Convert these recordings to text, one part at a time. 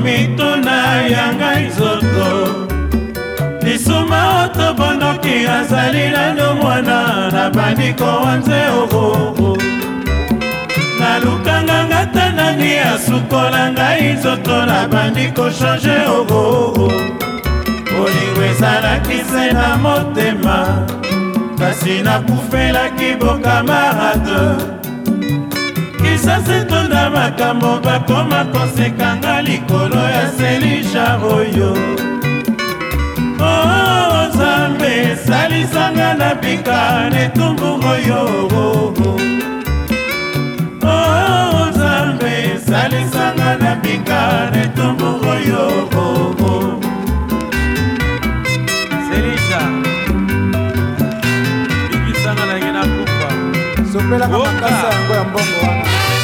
mituna ya ngai nzoto lisuma oto bondoki azali nano mwana nabandi kowanze ororo nalukanga ngata nani asukola ngai nzoto nabandi kochange ororo bolingo ezalaki se na motema kasi nakufelaki bokamarade kisasi tonda makambo bakoma kosekanga likolo ya selisha oyo Nzambe salisanga na bika netumbu oyo Nzambe salisanga na bika netumbu oyo Selisha bikisanga na ngena kufa sopela kama kasa yango ya mbongo wana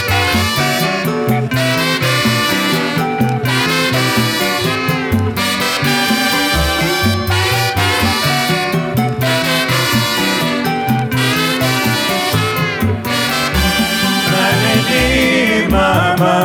mama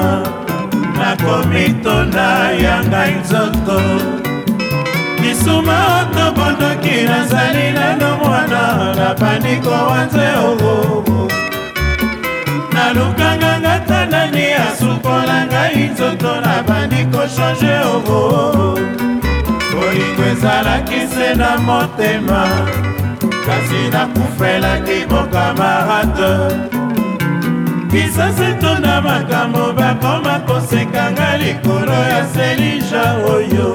nakomitona ya ngai nzoto lisuma oto bondoki nazali nano mwana nabandi kowanze ororo nalukanga ngata nani asukola ngai nzoto nabandi kochange ororo bolingo ezalaki se na motema kasi nakufelaki bokamarade kisasi tonda makambo bakoma kosekanga likolo ya selisha oyo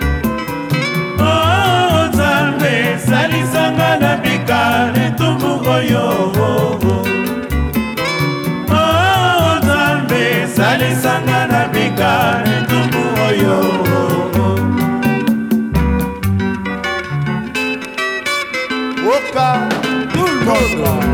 Nzambe salisanga na bika netumbu oyo Nzambe salisanga na bika netumbu oyo Oka tout le monde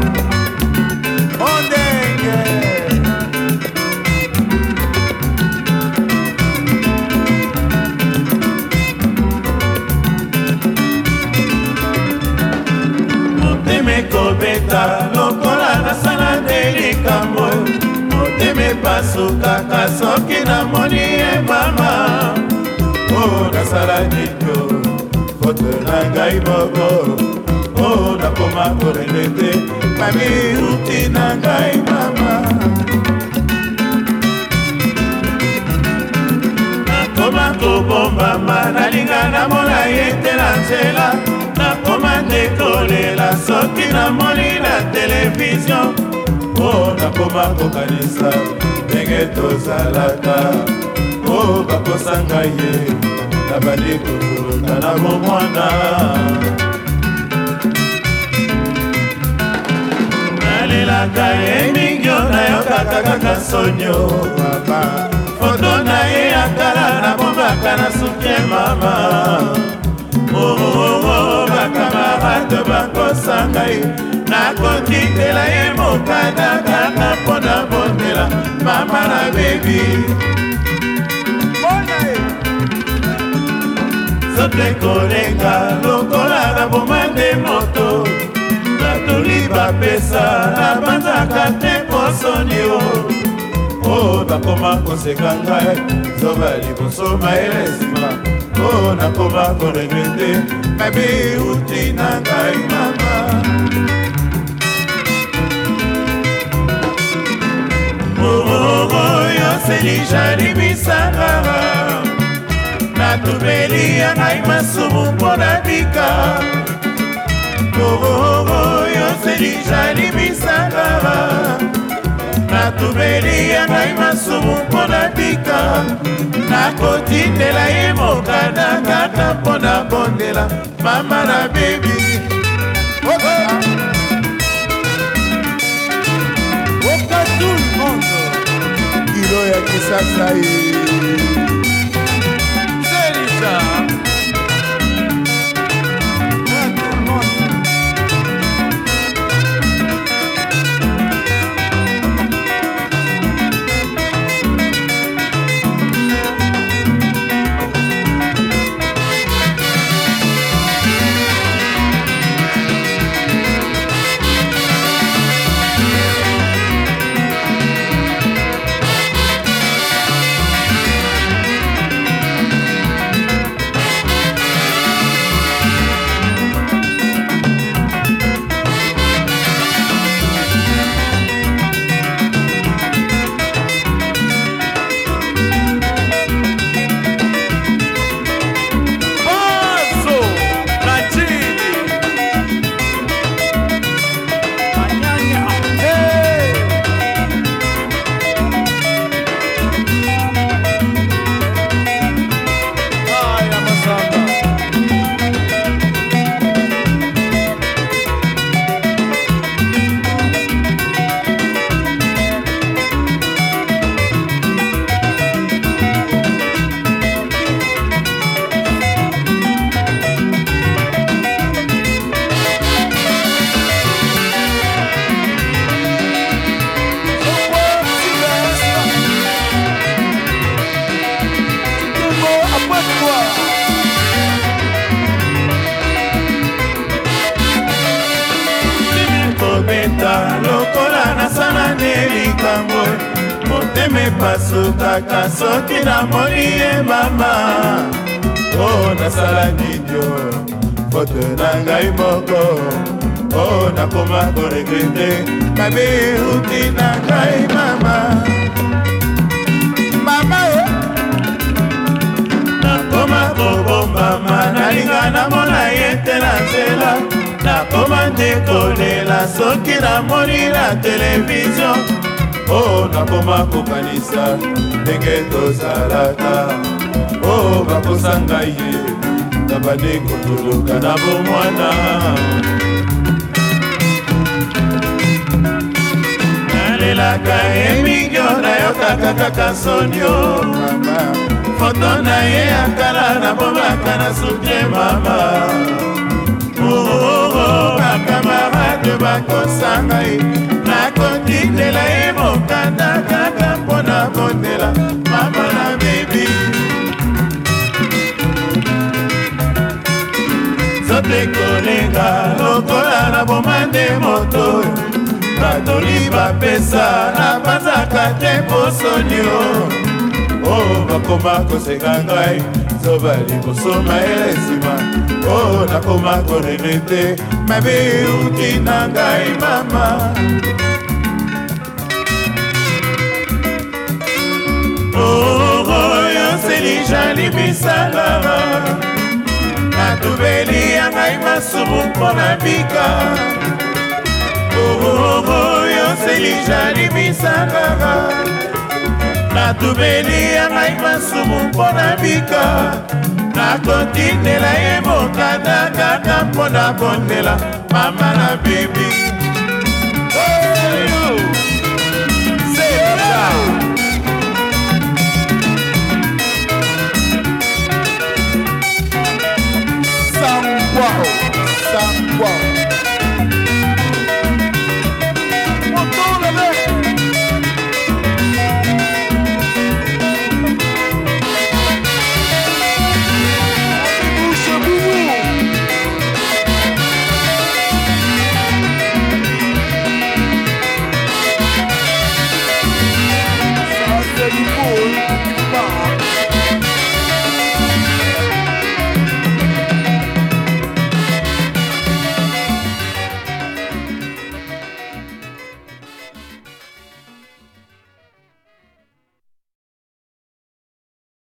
kobeta lokola nasala nde likambo motema epasukaka soki namoni ye mama nasala nito foto na ngai moko nakoma koregrete mamiruti na ngai mama nakoma kobombama nalinga namona ye te na nzela nakoma ndekolela soki namoni na televizio nakoma kokanisa ndenge tozalaka bakosanga ye nabandi kokuluta na bomwana nalelaka ye mingio nayokaka kaka sonio foto na ye ya kala nabombaka na sukie mama bakamarade bakosanga ye nakokitela ye mokanda kaka mpo na bondela mama na bebi sote kolenga lokola na bomande moto batoli bapesa nabanzaka te posoni bakoma koseka ngai zoba liboso mayele nsima nakoma koregrete mabiuti na ngai mama oyo selisha libisanga natubeli ya ngai masumu mpo na bika oyo selisha libisanga natubeli ya ngai masumu mpo na bika nakotindela ye mokanda kaka mpo na bondela mama na bebi oka tout le monde kilo ya kisasa ye Selisha nasukaka soki namoni ye mama. Oh nasala nini foto na ngai moko. Oh nakoma koregrete mabe uti na ngai mama. Mama nakoma kobombama nalinga namona ye te na nzela. Nakoma nde kolela soki namoni na televizio. Oh nakoma kokanisa ndenge tozalaka. Oh bakosa ngai ye tabande kotuluka na bomwana. Nalelaka ye mingyo nayokaka kaka sonio mama. Foto na ye ya kala nabombaka na suke mama. Bakamarade bakosanga ye nakotindela ye mokanda kaka mpona kotela mama na bebi. Zote kolenga lokola na bomande moto. Batoli bapesa na banzaka te posonio. Oh bakoma koseka ngai zoba liboso mayele nsima. Oh nakoma koregrete mabe uti na ngai mama. Oh yoselija libisanga natubeli ya ngai masumu mpona bika. Oh yoselija libisanga natubeli ya ngai masumu mpona bika. Nakotindela ye mokanda kaka mpona kondela mama na bibi. Sangwa